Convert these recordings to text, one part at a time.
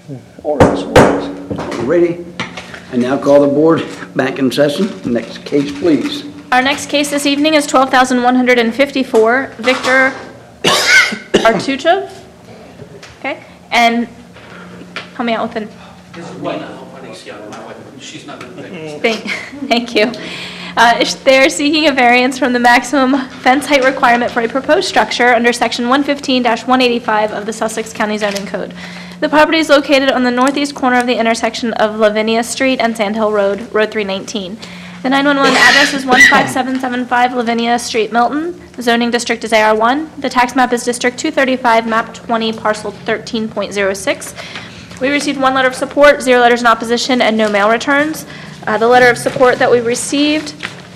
Ordinance. Ready? I now call the board back in session. Next case, please. Our next case this evening is 12,154, Victor Artuchov. Okay, and help me out with it. She's not going to Thank you. They're seeking a variance from the maximum fence height requirement for a proposed structure under Section 115-185 of the Sussex County Zoning Code. The property is located on the northeast corner of the intersection of Lavinia Street and Sand Hill Road, Road 319. The 911 address is 15775 Lavinia Street, Milton. The zoning district is AR1. The tax map is District 235, Map 20, Parcel 13.06. We received 1 letter of support, 0 letters in opposition, and no mail returns. The letter of support that we received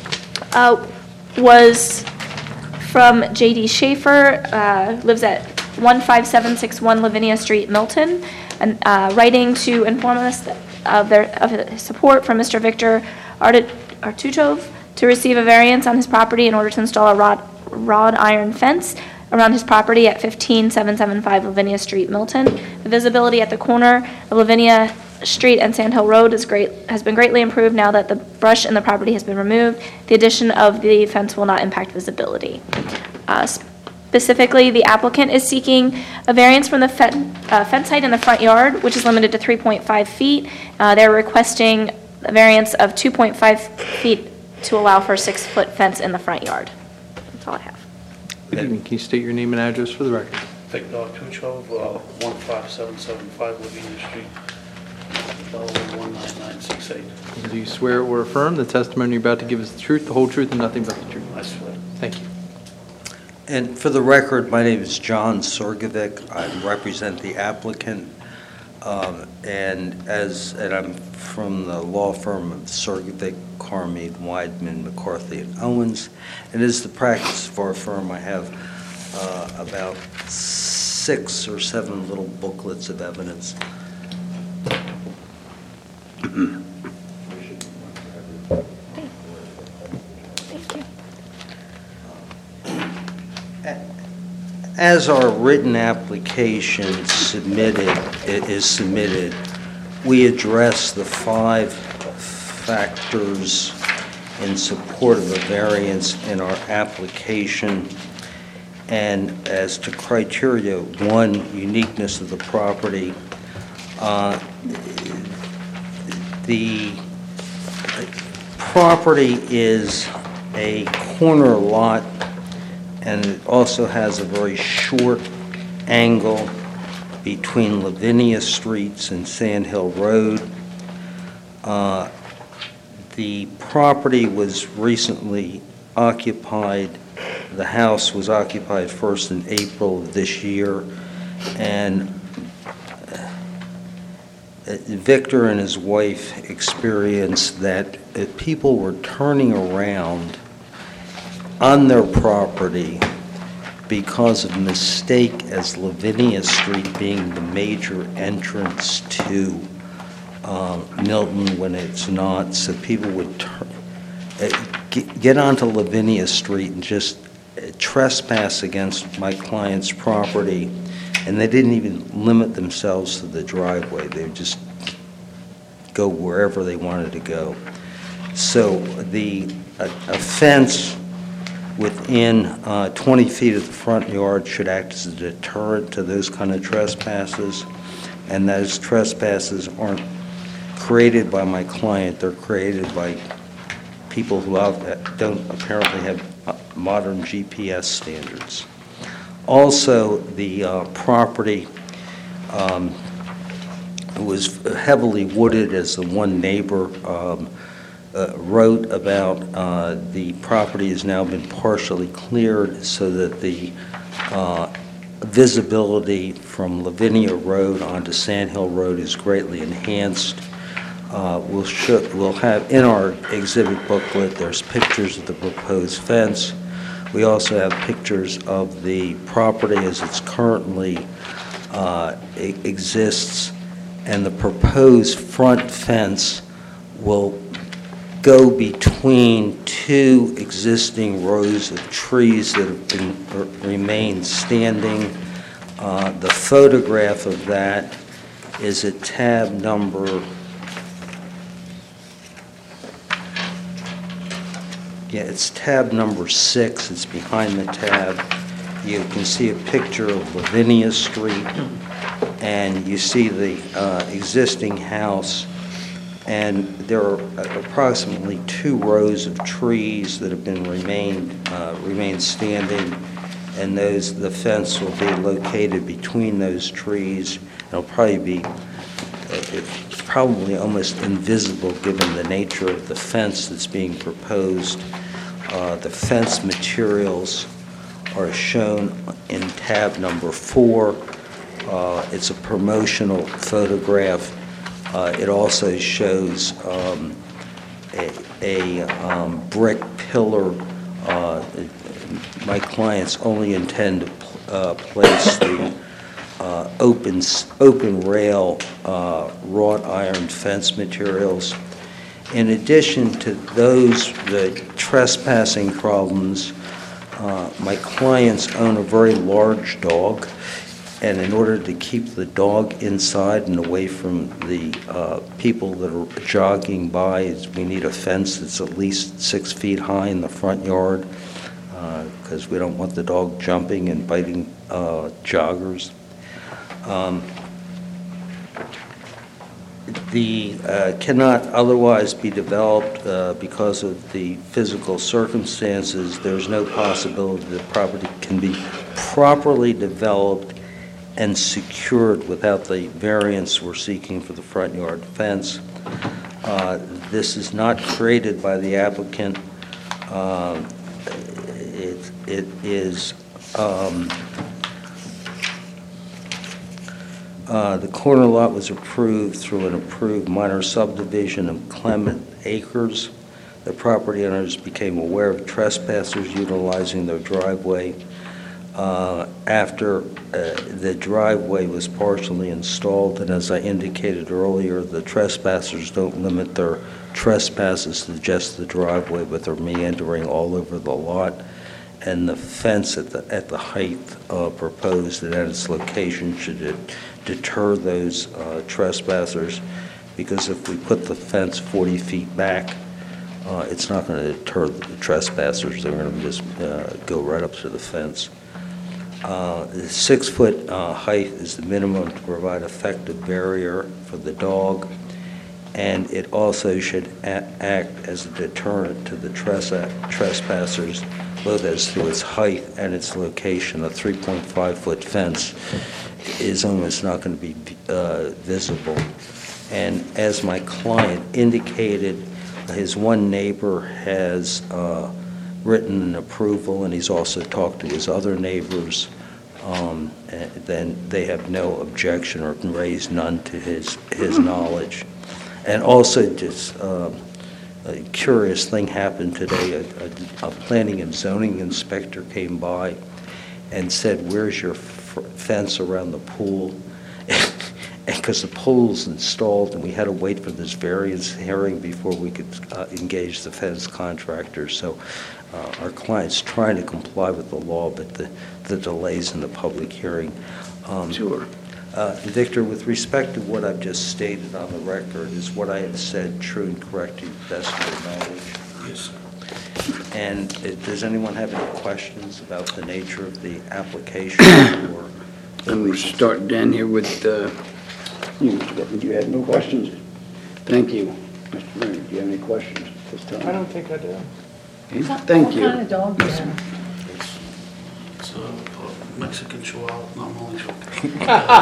was from J.D. Schaefer, lives at 15761 Lavinia Street, Milton, and writing to inform us of support from Mr. Victor Artuchov to receive a variance on his property in order to install a wrought iron fence around his property at 15775 Lavinia Street, Milton. The visibility at the corner of Lavinia Street and Sand Hill Road has been greatly improved now that the brush in the property has been removed. The addition of the fence will not impact visibility. Specifically, the applicant is seeking a variance from the fence height in the front yard, which is limited to 3.5 feet. They're requesting a variance of 2.5 feet to allow for a 6-foot fence in the front yard. That's all I have. Good evening. Can you state your name and address for the record? Victor Artuchov, 15775 Lavinia Street, Delaware 19968. Do you swear or affirm the testimony you're about to give is the truth, the whole truth, and nothing but the truth? I swear. Thank you. And for the record, my name is John Surgovic. I represent the applicant, and I'm from the law firm of Surgovic, Carmead, Weidman, McCarthy, and Owens. And as the practice of our firm, I have about 6 or 7 little booklets of evidence. Thank you. As our written application is submitted, we address the 5 factors in support of a variance in our application. And as to criteria, 1, uniqueness of the property. The property is a corner lot, and it also has a very short angle between Lavinia Streets and Sand Hill Road. The property was recently occupied. The house was occupied first in April of this year, and Victor and his wife experienced that people were turning around on their property because of mistake as Lavinia Street being the major entrance to Milton when it's not. So people would get onto Lavinia Street and just trespass against my client's property, and they didn't even limit themselves to the driveway. They would just go wherever they wanted to go. So a fence within 20 feet of the front yard should act as a deterrent to those kind of trespasses, and those trespasses aren't created by my client. They're created by people who don't apparently have modern GPS standards. Also, the property was heavily wooded, as the one neighbor wrote about. The property has now been partially cleared so that the visibility from Lavinia Road onto Sand Hill Road is greatly enhanced. We'll have in our exhibit booklet, there's pictures of the proposed fence. We also have pictures of the property as it's currently exists, and the proposed front fence will go between 2 existing rows of trees that have remained standing. The photograph of that is at tab number, it's tab number 6. It's behind the tab. You can see a picture of Lavinia Street, and you see the existing house, and there are approximately 2 rows of trees that have been remained standing, and the fence will be located between those trees. It'll probably be it's probably almost invisible given the nature of the fence that's being proposed. The fence materials are shown in tab number 4. It's a promotional photograph. It also shows a brick pillar. My clients only intend to place the open rail wrought iron fence materials. In addition to the trespassing problems, my clients own a very large dog, and in order to keep the dog inside and away from the people that are jogging by, we need a fence that's at least 6 feet high in the front yard, because we don't want the dog jumping and biting joggers. Cannot otherwise be developed because of the physical circumstances. There's no possibility the property can be properly developed and secured without the variance we're seeking for the front yard fence. This is not created by the applicant. It is the corner lot was approved through an approved minor subdivision of Clement Acres. The property owners became aware of trespassers utilizing their driveway. After the driveway was partially installed, and as I indicated earlier, the trespassers don't limit their trespasses to just the driveway, but they're meandering all over the lot. And the fence at the height proposed and at its location should deter those trespassers, because if we put the fence 40 feet back, it's not going to deter the trespassers. They're going to just go right up to the fence. The 6-foot height is the minimum to provide effective barrier for the dog, and it also should act as a deterrent to the trespassers, both as to its height and its location. A 3.5-foot fence is almost not going to be visible. And as my client indicated, his one neighbor has written an approval, and he's also talked to his other neighbors. Then they have no objection or can raise none to his knowledge. And also, just a curious thing happened today. A planning and zoning inspector came by and said, "Where's your fence around the pool?" Because the pool's installed, and we had to wait for this variance hearing before we could engage the fence contractor. So our client's trying to comply with the law, but the delays in the public hearing. Sure. Victor, with respect to what I've just stated on the record, is what I have said true and correct to the best of your knowledge? Yes, sir. And does anyone have any questions about the nature of the application? Or Let me start down here with you, Mr. Beckman. Do you have no questions? Thank you. Mr. Mayor, do you have any questions at this time? I don't think I do. Okay, thank you. What kind of dog do you have? It's a Mexican Chihuahua, no, I'm only joking.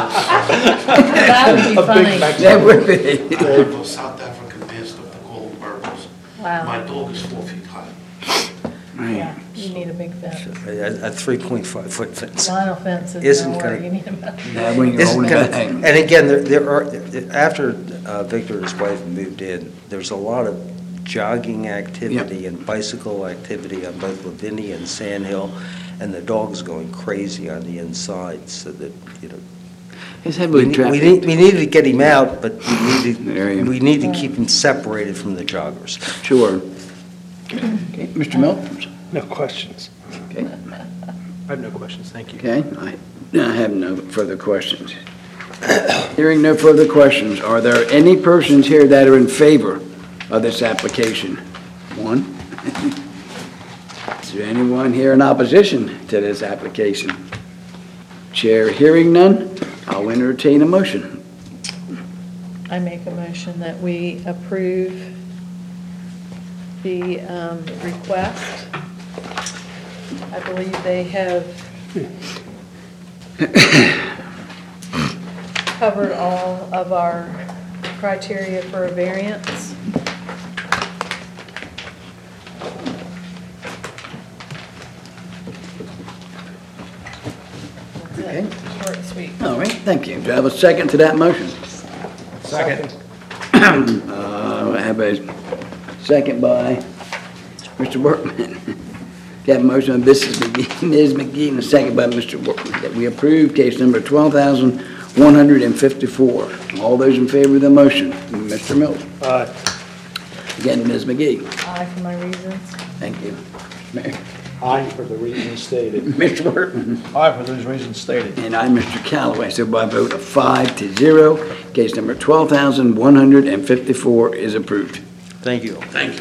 That would be funny. That would be. I have a South African Mastiff, they call them Burgos. My Wow. dog is 4 feet high. Yeah, you need a big fence. a 3.5-foot fence. Vinyl fence Isn't isn't gonna gonna- work. You need a. Yeah, when you're Isn't holding gonna- back. And again, there are, after Victor and his wife moved in, there's a lot of jogging activity and bicycle activity on both Lavinia and Sand Hill, and the dog's going crazy on the inside, so that, His head we was traffic. need to get him out, but There you- we need to keep him separated from the joggers. Sure. Okay, Mr. Milton? No questions. Okay. I have no questions, thank you. Okay, I have no further questions. Hearing no further questions, are there any persons here that are in favor of this application? One. Is there anyone here in opposition to this application? Chair hearing none, I'll entertain a motion. I make a motion that we approve the request. I believe they have covered all of our criteria for a variance. Okay. That's it, short and sweet. All right, thank you. Do I have a second to that motion? Second. I have a second by Mr. Workman. Got a motion by Ms. McGee and a second by Mr. Workman that we approve case number 12,154. All those in favor of the motion, Mr. Mills. Aye. Again, Ms. McGee. Aye for my reasons. Thank you. Mayor. Aye for the reasons stated. Mr. Workman. Aye for those reasons stated. And I'm Mr. Callaway, so by a vote of 5-0, case number 12,154 is approved. Thank you. Thank you.